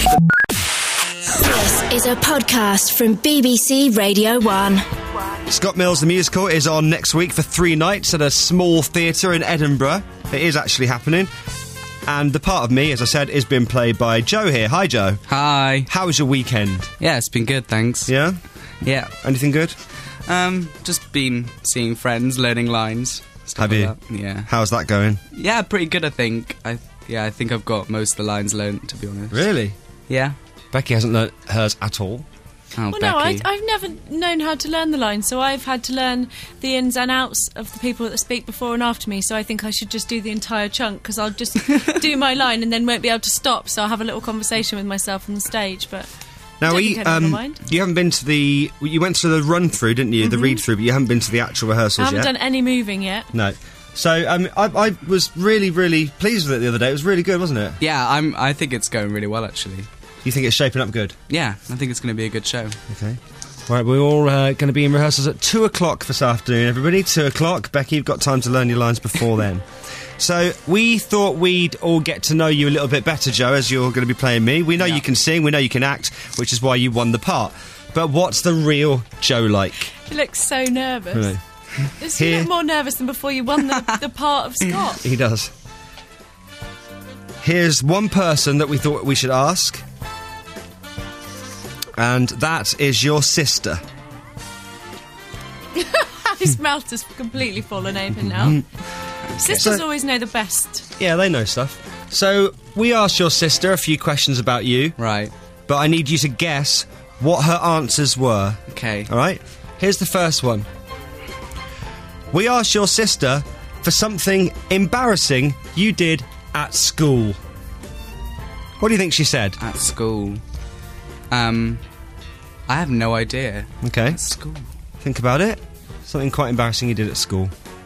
Speaker 2: This is a podcast from B B C Radio one.
Speaker 3: Scott Mills, the musical, is on next week for three nights at a small theatre in Edinburgh. It is actually happening. And the part of me, as I said, is being played by Joe here. Hi, Joe.
Speaker 13: Hi.
Speaker 3: How was your weekend?
Speaker 13: Yeah, it's been good, thanks.
Speaker 3: Yeah?
Speaker 13: Yeah.
Speaker 3: Anything good?
Speaker 13: Um, just been seeing friends, learning lines. stuff
Speaker 3: Have
Speaker 13: like
Speaker 3: you?
Speaker 13: that. Yeah.
Speaker 3: How's that going?
Speaker 13: Yeah, pretty good, I think. I yeah, I think I've got most of the lines learnt, to be honest.
Speaker 3: Really?
Speaker 13: Yeah.
Speaker 3: Becky hasn't learnt hers at all.
Speaker 13: Oh,
Speaker 5: Well, no, I,
Speaker 13: Becky.
Speaker 5: I've never known how to learn the lines, so I've had to learn the ins and outs of the people that speak before and after me, so I think I should just do the entire chunk, because I'll just do my line and then won't be able to stop, so I'll have a little conversation with myself on the stage, but...
Speaker 3: Now,
Speaker 5: I don't
Speaker 3: we,
Speaker 5: think I'd ever
Speaker 3: um,
Speaker 5: mind.
Speaker 3: you haven't been to the... You went to the run-through, didn't you? The
Speaker 5: Mhm.
Speaker 3: read-through, but you haven't been to the actual
Speaker 5: I
Speaker 3: rehearsals
Speaker 5: haven't
Speaker 3: yet.
Speaker 5: done any moving yet.
Speaker 3: No. So, um, I, I was really, really pleased with it the other day. It was really good, wasn't it?
Speaker 13: Yeah, I'm. I think it's going really well, actually.
Speaker 3: You think it's shaping up good?
Speaker 13: Yeah, I think it's going to be a good show.
Speaker 3: Okay. Right, we're all uh, going to be in rehearsals at two o'clock this afternoon, everybody. two o'clock. Becky, you've got time to learn your lines before then. So, we thought we'd all get to know you a little bit better, Joe, as you're going to be playing me. We know
Speaker 13: Yeah.
Speaker 3: you can sing, we know you can act, which is why you won the part. But what's the real Joe like?
Speaker 5: You look so nervous.
Speaker 3: Really?
Speaker 5: It's, you
Speaker 3: Here-
Speaker 5: look more nervous than before you won the, the part of Scott.
Speaker 3: He does. Here's one person that we thought we should ask. And that is your sister.
Speaker 5: His mouth has completely fallen open now. Sisters
Speaker 3: So-
Speaker 5: always know the best.
Speaker 3: Yeah, they know stuff. So, we asked your sister a few questions about you.
Speaker 13: Right.
Speaker 3: But I need you to guess what her answers were.
Speaker 13: Okay.
Speaker 3: Alright? Here's the first one. We asked your sister for something embarrassing you did at school. What do you think she said?
Speaker 13: At school. Um, I have no idea.
Speaker 3: Okay.
Speaker 13: At school.
Speaker 3: Think about it. Something quite embarrassing you did at school.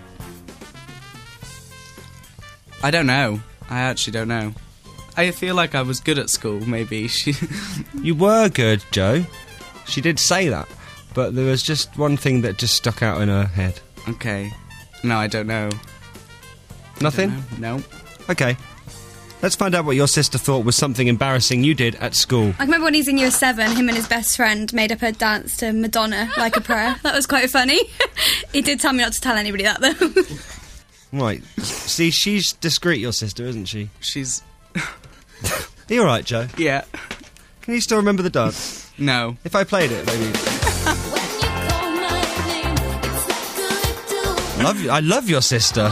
Speaker 13: I don't know. I actually don't know. I feel like I was good at school, maybe. She
Speaker 3: You were good, Joe. She did say that. But there was just one thing that just stuck out in her head.
Speaker 13: Okay. No, I don't know.
Speaker 3: Nothing?
Speaker 13: I don't know. No.
Speaker 3: Okay. Let's find out what your sister thought was something embarrassing you did at school.
Speaker 14: I remember when he was in year seven, him and his best friend made up a dance to Madonna, Like a Prayer. That was quite funny. He did tell me not to tell anybody that, though.
Speaker 3: Right. See, she's discreet, your sister, isn't she?
Speaker 13: She's...
Speaker 3: Are you alright, Joe?
Speaker 13: Yeah.
Speaker 3: Can you still remember the dance?
Speaker 13: No.
Speaker 3: If I played it, maybe... love you. I love your sister.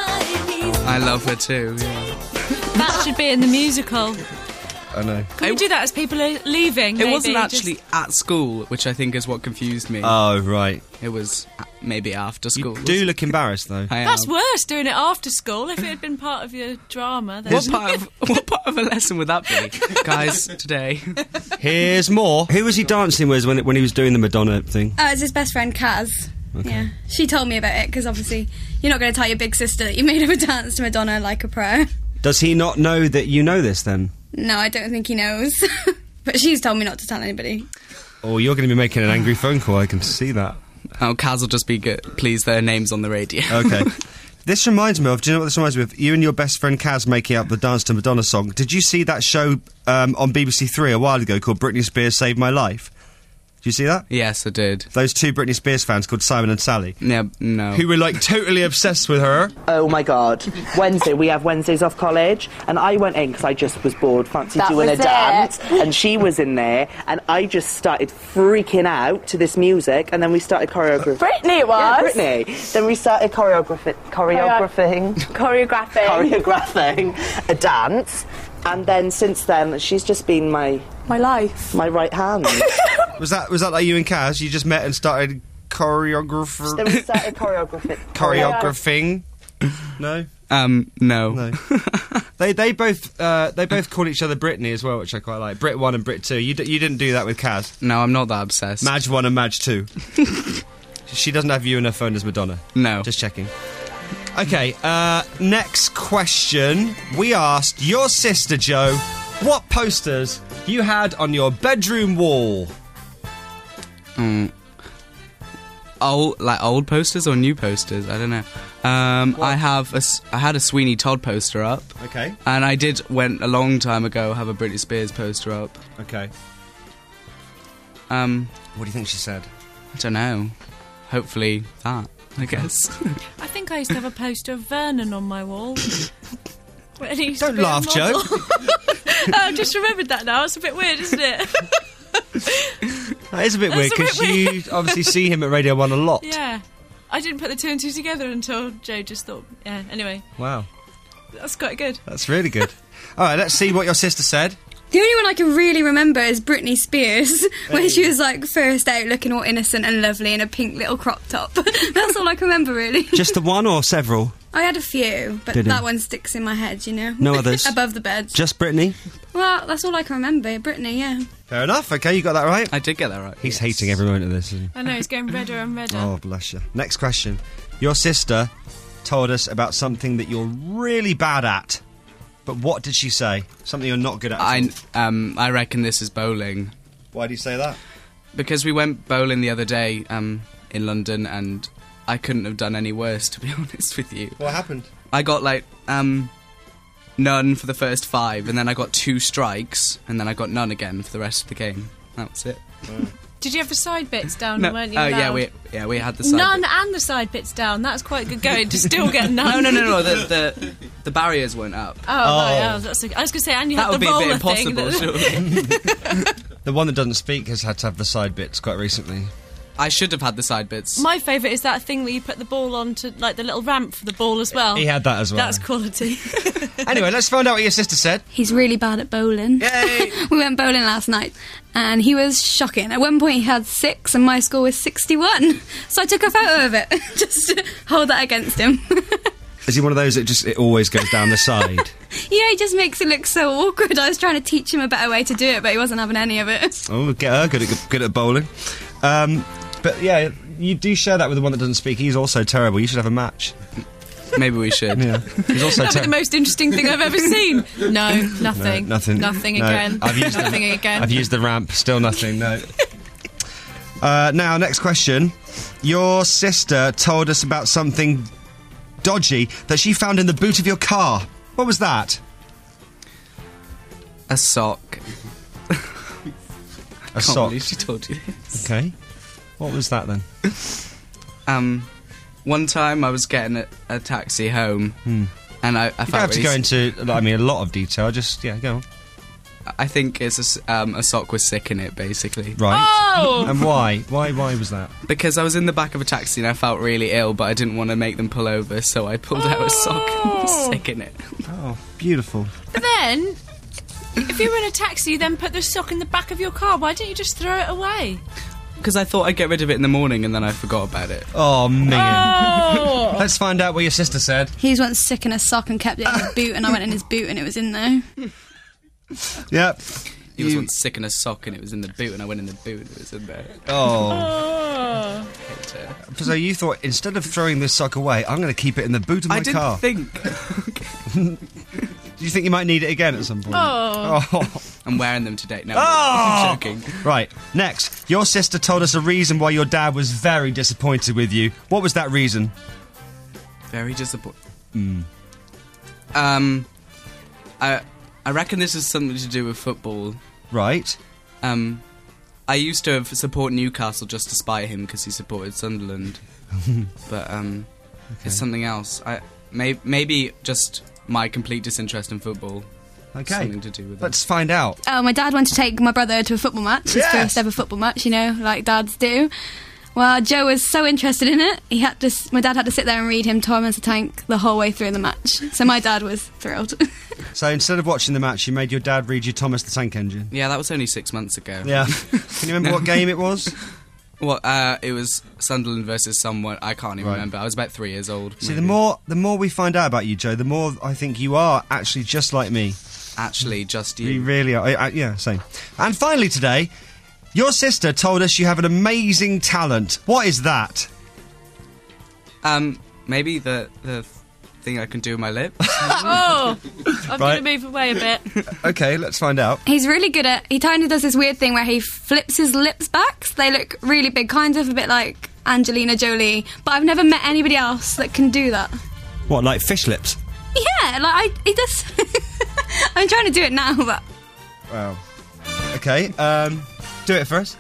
Speaker 13: I love her too, yeah.
Speaker 5: That should be in the musical.
Speaker 3: I know.
Speaker 5: Can we do that as people are leaving?
Speaker 13: It
Speaker 5: maybe?
Speaker 13: wasn't
Speaker 5: Just-
Speaker 13: actually at school, which I think is what confused me.
Speaker 3: Oh, right.
Speaker 13: It was uh, maybe after school.
Speaker 3: You do look embarrassed, though.
Speaker 13: I am.
Speaker 5: That's worse, doing it after school. If it had been part of your drama, then...
Speaker 13: What part, of, what part of a lesson would that be? Guys, today.
Speaker 3: Here's more. Who was he dancing with when, when he was doing the Madonna thing?
Speaker 14: Oh, it's his best friend, Kaz.
Speaker 3: Okay.
Speaker 14: Yeah. She told me about it, because obviously you're not going to tell your big sister that you made up a dance to Madonna, Like a Prayer.
Speaker 3: Does he not know that you know this, then?
Speaker 14: No, I don't think he knows. But she's told me not to tell anybody.
Speaker 3: Oh, you're going to be making an angry phone call, I can see that.
Speaker 13: Oh, Kaz will just be good. Please, their names on the radio.
Speaker 3: Okay. This reminds me of, do you know what this reminds me of? You and your best friend Kaz making up the Dance to Madonna song. Did you see that show um, on B B C Three a while ago called Britney Spears Saved My Life? Did you see that?
Speaker 13: Yes, I did.
Speaker 3: Those two Britney Spears fans called Simon and Sally.
Speaker 13: Yeah, no.
Speaker 3: Who were, like, totally obsessed with her.
Speaker 15: Oh, my God. Wednesday, we have Wednesdays off college, and I went in because I just was bored, fancied
Speaker 16: That
Speaker 15: doing a
Speaker 16: was
Speaker 15: dance,
Speaker 16: it.
Speaker 15: and she was in there, and I just started freaking out to this music, and then we started choreographing.
Speaker 16: Britney it was.
Speaker 15: Yeah, Britney. Then we started choreographing, choreographing,
Speaker 16: Choreographing.
Speaker 15: choreographing a dance, and then since then, she's just been my...
Speaker 16: My life.
Speaker 15: My right hand.
Speaker 3: Was that was that like you and Kaz? You just met and started choreographer...
Speaker 15: Then we started choreographing.
Speaker 3: choreographing? No?
Speaker 13: Um, no.
Speaker 3: No. they they both uh, they both call each other Britney as well, which I quite like. Brit one and Brit two. You d- you didn't do that with Kaz.
Speaker 13: No, I'm not that obsessed.
Speaker 3: Madge one and Madge two. She doesn't have you in her phone as Madonna.
Speaker 13: No.
Speaker 3: Just checking. Okay, uh, next question. We asked your sister, Joe, what posters you had on your bedroom wall.
Speaker 13: Mm. Old, like old posters or new posters? I don't know. Um, I have a, s- I had a Sweeney Todd poster up.
Speaker 3: Okay.
Speaker 13: And I did, went a long time ago, have a Britney Spears poster up.
Speaker 3: Okay.
Speaker 13: Um,
Speaker 3: what do you think she said?
Speaker 13: I don't know. Hopefully that, I guess.
Speaker 5: I think I used to have a poster of Vernon on my wall. When he used
Speaker 3: Don't
Speaker 5: to be a
Speaker 3: laugh, Joe.
Speaker 5: model. Oh, I've just remembered that now. It's a bit weird, isn't it?
Speaker 3: That is a bit
Speaker 5: That's
Speaker 3: weird
Speaker 5: a bit
Speaker 3: because you
Speaker 5: weird.
Speaker 3: obviously see him at Radio one a lot.
Speaker 5: Yeah. I didn't put the two and two together until Joe just thought, yeah, anyway.
Speaker 3: Wow.
Speaker 5: That's quite good.
Speaker 3: That's really good. All right, let's see what your sister said.
Speaker 14: The only one I can really remember is Britney Spears, when she was like first out looking all innocent and lovely in a pink little crop top. That's all I can remember, really.
Speaker 3: Just the one or several?
Speaker 14: I had a few, but
Speaker 3: Did he?
Speaker 14: that one sticks in my head, you know.
Speaker 3: No others?
Speaker 14: Above the bed.
Speaker 3: Just Britney?
Speaker 14: Well, that's all I can remember, Britney, yeah.
Speaker 3: Fair enough. Okay, you got that right.
Speaker 13: I did get that right.
Speaker 3: He's hating every moment of this, isn't he?
Speaker 5: I know, it's getting redder and redder.
Speaker 3: Oh, bless you. Next question. Your sister told us about something that you're really bad at. But what did she say? Something you're not good at?
Speaker 13: I, um, I reckon this is bowling.
Speaker 3: Why do you say that?
Speaker 13: Because we went bowling the other day um, in London, and I couldn't have done any worse, to be honest with you.
Speaker 3: What happened?
Speaker 13: I got, like, um, none for the first five, and then I got two strikes, and then I got none again for the rest of the game. That was it.
Speaker 5: Did you have the side bits down,
Speaker 13: No,
Speaker 5: or weren't you
Speaker 13: oh, yeah,
Speaker 5: allowed?
Speaker 13: we, yeah, we had the side
Speaker 5: None
Speaker 13: bit.
Speaker 5: and the side bits down. That's quite good going to still get
Speaker 13: No,
Speaker 5: none.
Speaker 13: no, no, no, the, the, the barriers weren't up.
Speaker 5: Oh, right, oh, that's a, I was going to say, and you
Speaker 13: That
Speaker 5: had
Speaker 13: would
Speaker 5: the
Speaker 13: be a
Speaker 5: roller
Speaker 13: bit impossible,
Speaker 5: thing. that-
Speaker 13: surely.
Speaker 3: The one that doesn't speak has had to have the side bits quite recently.
Speaker 13: I should have had the side bits.
Speaker 5: My favourite is that thing where you put the ball onto, like, the little ramp for the ball as well.
Speaker 3: He had that as well.
Speaker 5: That's quality.
Speaker 3: Anyway, let's find out what your sister said.
Speaker 14: He's really bad at bowling.
Speaker 3: Yay!
Speaker 14: We went bowling last night, and he was shocking. At one point, he had six, and my score was sixty-one. So I took a photo of it, just to hold that against him.
Speaker 3: Is he one of those that just it always goes down the side?
Speaker 14: Yeah, he just makes it look so awkward. I was trying to teach him a better way to do it, but he wasn't having any of it.
Speaker 3: Oh, get her good at good at bowling. Um, but yeah, you do share that with the one that doesn't speak. He's also terrible. You should have a match.
Speaker 13: Maybe we should.
Speaker 3: Yeah. He's also
Speaker 5: That'd be
Speaker 3: ter-
Speaker 5: the most interesting thing I've ever seen. No, nothing.
Speaker 3: No, nothing.
Speaker 5: Nothing
Speaker 3: No.
Speaker 5: again.
Speaker 3: I've used
Speaker 5: nothing
Speaker 3: the,
Speaker 5: again.
Speaker 3: I've used the ramp. Still nothing. No. uh, now, next question. Your sister told us about something dodgy that she found in the boot of your car. What was that?
Speaker 13: A sock.
Speaker 3: A
Speaker 13: I can't
Speaker 3: sock.
Speaker 13: believe she told you this.
Speaker 3: Okay. What was that then?
Speaker 13: Um, one time I was getting a, a taxi home,
Speaker 3: Hmm.
Speaker 13: and I, I
Speaker 3: You don't
Speaker 13: felt
Speaker 3: have to
Speaker 13: really
Speaker 3: go
Speaker 13: s-
Speaker 3: into, I mean, a lot of detail. Just, yeah, go on.
Speaker 13: I think it's a, s- um, a sock with sick in it, basically.
Speaker 3: Right.
Speaker 5: Oh!
Speaker 3: And why? Why? Why was that?
Speaker 13: Because I was in the back of a taxi and I felt really ill, but I didn't want to make them pull over, so I pulled out a sock with sick in it.
Speaker 3: Oh, beautiful.
Speaker 5: But then, if you were in a taxi, you then put the sock in the back of your car. Why didn't you just throw it away?
Speaker 13: Because I thought I'd get rid of it in the morning, and then I forgot about it.
Speaker 3: Oh, Megan.
Speaker 5: Oh!
Speaker 3: Let's find out what your sister said.
Speaker 14: He was once sick in a sock and kept it in his boot, and I went in his boot and it was in there.
Speaker 3: Yep.
Speaker 13: He was
Speaker 3: You-
Speaker 13: once sick in a sock, and it was in the boot, and I went in the boot, and it was in there.
Speaker 3: Oh.
Speaker 5: Oh.
Speaker 13: Hate it.
Speaker 3: So you thought, instead of throwing this sock away, I'm going to keep it in the boot of my
Speaker 13: I didn't
Speaker 3: car.
Speaker 13: think.
Speaker 3: Do you think you might need it again at some point?
Speaker 5: Oh.
Speaker 3: Oh.
Speaker 13: I'm wearing them today. No,
Speaker 3: Oh!
Speaker 13: I'm joking.
Speaker 3: Right, next. Your sister told us a reason why your dad was very disappointed with you. What was that reason?
Speaker 13: Very disappointed.
Speaker 3: Mm.
Speaker 13: Um, I I reckon this is something to do with football.
Speaker 3: Right.
Speaker 13: Um, I used to have support Newcastle just to spite him because he supported Sunderland, but um, it's something else. I may, maybe just my complete disinterest in football.
Speaker 3: Okay.
Speaker 13: Something to do with it.
Speaker 3: Let's find out.
Speaker 14: Oh, my dad went to take my brother to a football match, his
Speaker 3: Yes!
Speaker 14: first ever football match, you know, like dads do. Well, Joe was so interested in it, he had to. s- my dad had to sit there and read him Thomas the Tank the whole way through the match. So my dad was thrilled.
Speaker 3: So instead of watching the match, you made your dad read you Thomas the Tank Engine.
Speaker 13: Yeah, that was only six months ago.
Speaker 3: Yeah. Can you remember what game it was?
Speaker 13: Well, uh, it was Sunderland versus someone. I can't even
Speaker 3: Right.
Speaker 13: remember. I was about three years old.
Speaker 3: See, the
Speaker 13: maybe.
Speaker 3: more the more we find out about you, Joe, the more I think you are actually just like me.
Speaker 13: Actually, just
Speaker 3: You
Speaker 13: you.
Speaker 3: really are. I, I, yeah, same. And finally today, your sister told us you have an amazing talent. What is that?
Speaker 13: Um, maybe the the thing I can do with my lips.
Speaker 5: Oh, I'm
Speaker 3: Right.
Speaker 5: going to move away a bit.
Speaker 3: Okay, let's find out.
Speaker 14: He's really good at. He kind of does this weird thing where he flips his lips back. So they look really big, kind of a bit like Angelina Jolie. But I've never met anybody else that can do that.
Speaker 3: What, like fish lips?
Speaker 14: Yeah, like I. He does. I'm trying to do it now, but
Speaker 3: Wow. Okay, um, do it for us.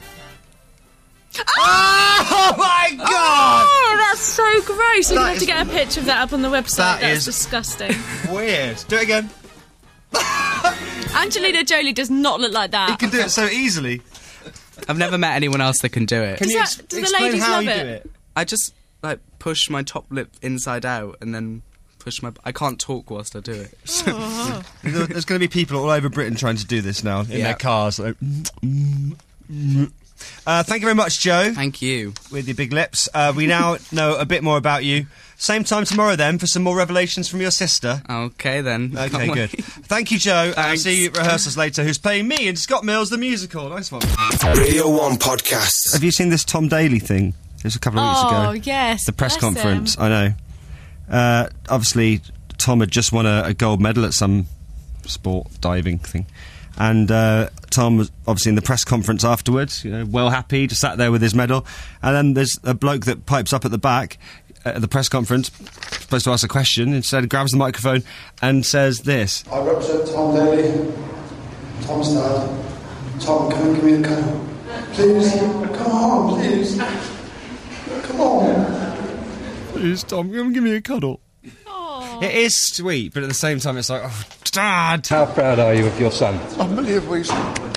Speaker 3: Oh my god!
Speaker 5: Oh, that's so gross. We're
Speaker 3: That
Speaker 5: going to have
Speaker 3: is-
Speaker 5: to get a picture of that up on the website.
Speaker 3: That
Speaker 5: That's
Speaker 3: is-
Speaker 5: disgusting.
Speaker 3: Weird. Do it again.
Speaker 5: Angelina Jolie does not look like that.
Speaker 3: You can do it so easily.
Speaker 13: I've never met anyone else that can do it.
Speaker 3: Can
Speaker 5: Does
Speaker 3: you
Speaker 5: that-
Speaker 3: ex-
Speaker 5: do the
Speaker 3: explain
Speaker 5: ladies
Speaker 3: how
Speaker 5: love
Speaker 3: you
Speaker 5: it?
Speaker 3: do it?
Speaker 13: I just like push my top lip inside out and then push my. I can't talk whilst I do it.
Speaker 5: Oh.
Speaker 3: There- There's going to be people all over Britain trying to do this now in
Speaker 13: Yeah.
Speaker 3: their cars. Like, mm, mm, mm. Uh, thank you very much, Joe,
Speaker 13: Thank you.
Speaker 3: with your big lips. Uh, we now know a bit more about you. Same time tomorrow, then, for some more revelations from your sister.
Speaker 13: Okay then.
Speaker 3: Okay,
Speaker 13: Can't
Speaker 3: good.
Speaker 13: wait.
Speaker 3: Thank you, Joe. I'll
Speaker 13: Thanks.
Speaker 3: see you at rehearsals later. Who's playing me in Scott Mills the musical? Nice one.
Speaker 1: Radio one Podcast.
Speaker 3: Have you seen this Tom Daly thing? It was a couple of weeks
Speaker 5: Oh,
Speaker 3: ago.
Speaker 5: yes.
Speaker 3: The press
Speaker 5: bless
Speaker 3: conference.
Speaker 5: him.
Speaker 3: I know. Uh, obviously, Tom had just won a, a gold medal at some sport diving thing, and uh, Tom was obviously in the press conference afterwards. You know, well happy, just sat there with his medal, and then there's a bloke that pipes up at the back at the press conference, supposed to ask a question, instead grabs the microphone and says this.
Speaker 17: I represent Tom Daly, Tom's dad. Tom, come and give me a cuddle. Please, come on, please. Come on.
Speaker 3: Please, Tom, come and give me a cuddle. It is sweet, but at the same time, it's like, oh, Dad.
Speaker 18: How proud are you of your son?
Speaker 17: Unbelievably.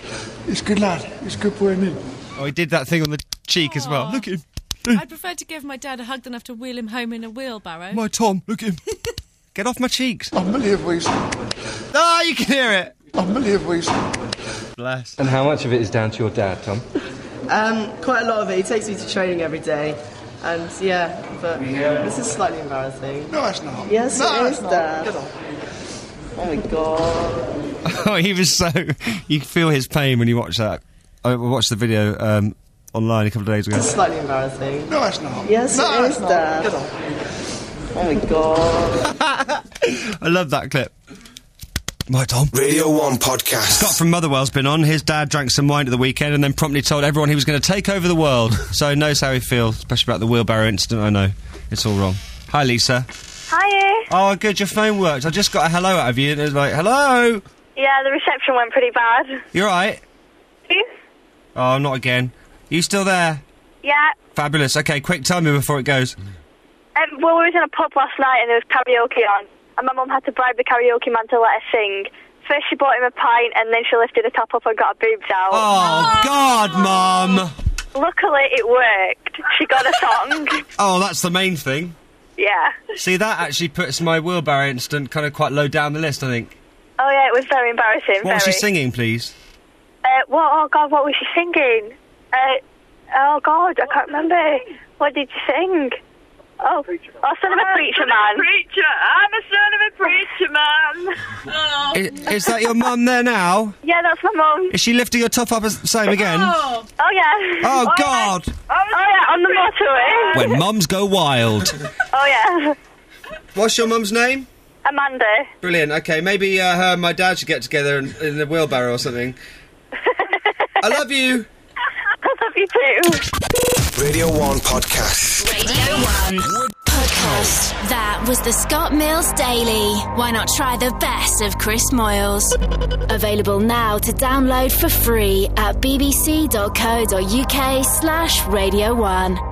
Speaker 17: He's a good lad. He's a good boy, me.
Speaker 3: Oh, he did that thing on the cheek as well. Look at him.
Speaker 5: I'd prefer to give my dad a hug than have to wheel him home in a wheelbarrow.
Speaker 3: My Tom, look at him. Get off my cheeks.
Speaker 17: Unbelievable.
Speaker 3: Ah, you can hear it.
Speaker 17: Unbelievable.
Speaker 3: Bless.
Speaker 18: And how much of it is down to your dad, Tom?
Speaker 19: Um, quite a lot of it. He takes me to training every day. And yeah, but this is slightly embarrassing.
Speaker 17: No, it's not.
Speaker 19: Yes,
Speaker 17: no,
Speaker 19: it is, Dad. Oh my god.
Speaker 3: Oh, he was so... You feel his pain when you watch that. I watched the video um, online a couple of days ago.
Speaker 19: This is slightly embarrassing.
Speaker 17: No, it's not.
Speaker 19: Yes,
Speaker 17: no,
Speaker 19: it is, Dad. Oh my god.
Speaker 3: I love that clip. My Tom.
Speaker 1: Radio one podcast.
Speaker 3: Scott from Motherwell's been on. His dad drank some wine at the weekend and then promptly told everyone he was going to take over the world. So he knows how he feels, especially about the wheelbarrow incident. I know. It's all wrong. Hi, Lisa.
Speaker 12: Hiya.
Speaker 3: Oh, good, your phone worked. I just got a hello out of you and it was like, hello!
Speaker 12: Yeah, the reception went pretty bad.
Speaker 3: You alright?
Speaker 12: You?
Speaker 3: Oh, not again. You still there?
Speaker 12: Yeah.
Speaker 3: Fabulous. Okay, quick, tell me before it goes.
Speaker 12: Um, well, we was in a pub last night and there was karaoke on. And my mum had to bribe the karaoke man to let her sing. First she bought him a pint and then she lifted the top up and got her boobs out.
Speaker 3: Oh, God, Mum!
Speaker 12: Luckily it worked. She got a song.
Speaker 3: Oh, that's the main thing.
Speaker 12: Yeah.
Speaker 3: See, that actually puts my wheelbarrow incident kind of quite low down the list, I think.
Speaker 12: Oh yeah, it was very embarrassing.
Speaker 3: What
Speaker 12: very.
Speaker 3: was she singing, please?
Speaker 12: Uh, what, oh God, what was she singing? Uh, oh God, I can't remember. What did she sing? Oh, oh, son of a preacher man.
Speaker 20: Preacher, I'm a son of a preacher man. Oh.
Speaker 3: Is, is that your mum there now?
Speaker 12: Yeah, that's my mum.
Speaker 3: Is she lifting her top up as the same again?
Speaker 12: Oh, oh yeah.
Speaker 3: Oh,
Speaker 12: oh
Speaker 3: God.
Speaker 12: Yeah. Oh yeah, on the motorway.
Speaker 3: When mums go wild.
Speaker 12: Oh yeah.
Speaker 3: What's your mum's name?
Speaker 12: Amanda.
Speaker 3: Brilliant. Okay, maybe uh, her and my dad should get together in, in a wheelbarrow or something. I love you.
Speaker 12: I love you too.
Speaker 1: Radio one podcast.
Speaker 2: Radio one podcast. That was the Scott Mills Daily. Why not try the best of Chris Moyles? Available now to download for free at bbc.co.uk slash Radio one.